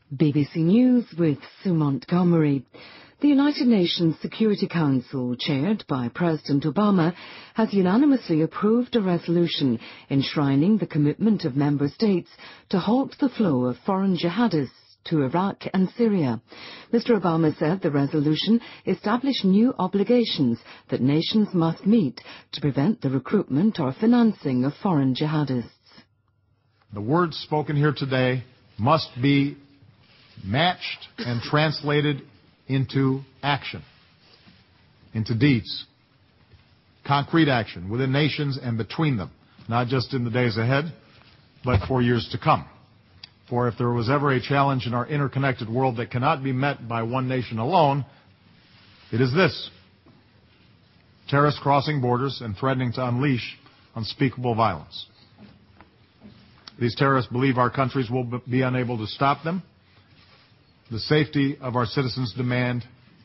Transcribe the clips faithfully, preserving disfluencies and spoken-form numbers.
B B C News with Sue Montgomery. The United Nations Security Council, chaired by President Obama, has unanimously approved a resolution enshrining the commitment of member states to halt the flow of foreign jihadists to Iraq and Syria. Mister Obama said the resolution established new obligations that nations must meet to prevent the recruitment or financing of foreign jihadists. The words spoken here today must be matched and translated into action, into deeds, concrete action within nations and between them, not just in the days ahead, but for years to come. For if there was ever a challenge in our interconnected world that cannot be met by one nation alone, it is this: terrorists crossing borders and threatening to unleash unspeakable violence. These terrorists believe our countries will be unable to stop them. The safety of our citizens demand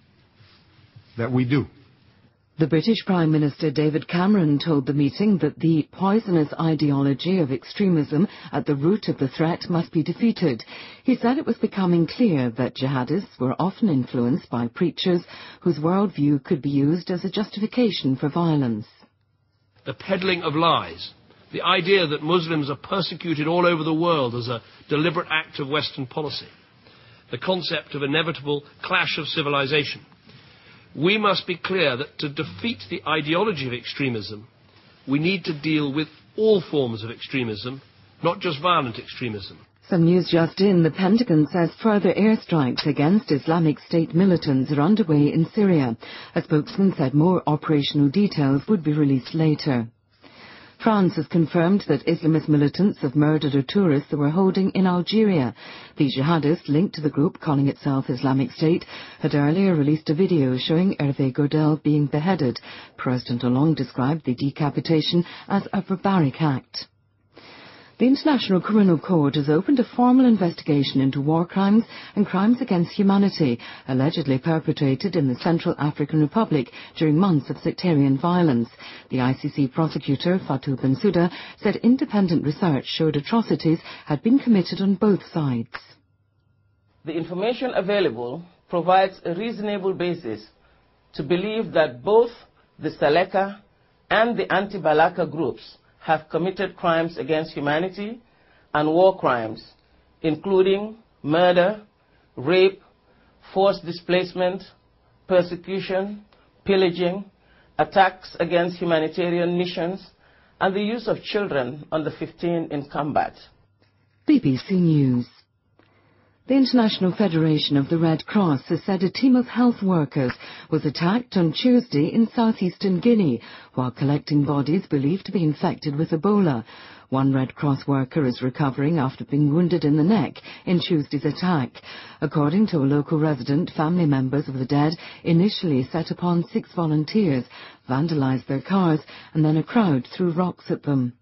that we do. The British Prime Minister David Cameron told the meeting that the poisonous ideology of extremism at the root of the threat must be defeated. He said it was becoming clear that jihadists were often influenced by preachers whose worldview could be used as a justification for violence. The peddling of lies, the idea that Muslims are persecuted all over the world as a deliberate act of Western policy, the concept of inevitable clash of civilization. We must be clear that to defeat the ideology of extremism, we need to deal with all forms of extremism, not just violent extremism. Some news just in. The Pentagon says further airstrikes against Islamic State militants are underway in Syria. A spokesman said more operational details would be released later. France has confirmed that Islamist militants have murdered a tourist they were holding in Algeria. The jihadist linked to the group calling itself Islamic State had earlier released a video showing Hervé Gourdel being beheaded. President Hollande described the decapitation as a barbaric act. The International Criminal Court has opened a formal investigation into war crimes and crimes against humanity allegedly perpetrated in the Central African Republic during months of sectarian violence. The I C C prosecutor, Fatou Bensouda, said independent research showed atrocities had been committed on both sides. The information available provides a reasonable basis to believe that both the Seleka and the anti-Balaka groups have committed crimes against humanity and war crimes, including murder, rape, forced displacement, persecution, pillaging, attacks against humanitarian missions, and the use of children under fifteen in combat. B B C News. The International Federation of the Red Cross has said a team of health workers was attacked on Tuesday in southeastern Guinea while collecting bodies believed to be infected with Ebola. One Red Cross worker is recovering after being wounded in the neck in Tuesday's attack. According to a local resident, family members of the dead initially set upon six volunteers, vandalized their cars, and then a crowd threw rocks at them.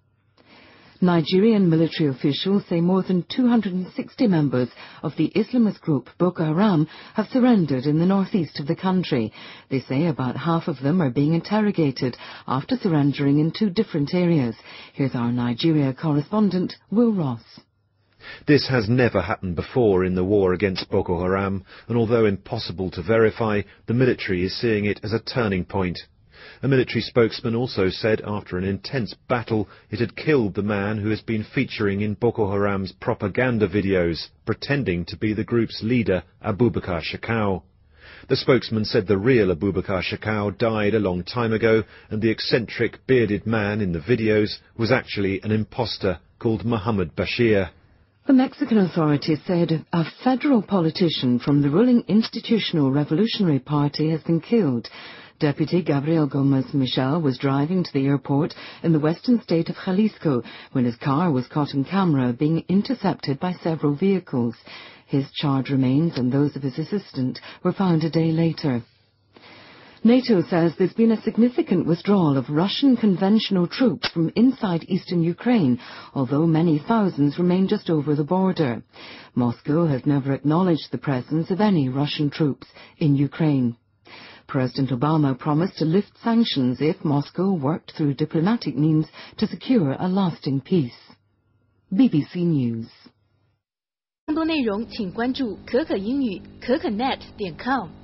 Nigerian military officials say more than two hundred sixty members of the Islamist group Boko Haram have surrendered in the northeast of the country. They say about half of them are being interrogated after surrendering in two different areas. Here's our Nigeria correspondent, Will Ross. This has never happened before in the war against Boko Haram, and although impossible to verify, the military is seeing it as a turning point. A military spokesman also said after an intense battle it had killed the man who has been featuring in Boko Haram's propaganda videos, pretending to be the group's leader, Abubakar Shekau. The spokesman said the real Abubakar Shekau died a long time ago, and the eccentric, bearded man in the videos was actually an imposter called Muhammad Bashir. The Mexican authorities said a federal politician from the ruling Institutional Revolutionary Party has been killed. Deputy Gabriel Gomez Michel was driving to the airport in the western state of Jalisco when his car was caught on camera being intercepted by several vehicles. His charred remains and those of his assistant were found a day later. NATO says there's been a significant withdrawal of Russian conventional troops from inside eastern Ukraine, although many thousands remain just over the border. Moscow has never acknowledged the presence of any Russian troops in Ukraine. President Obama promised to lift sanctions if Moscow worked through diplomatic means to secure a lasting peace. B B C News. 更多内容请关注可可英语可可 net 点 com。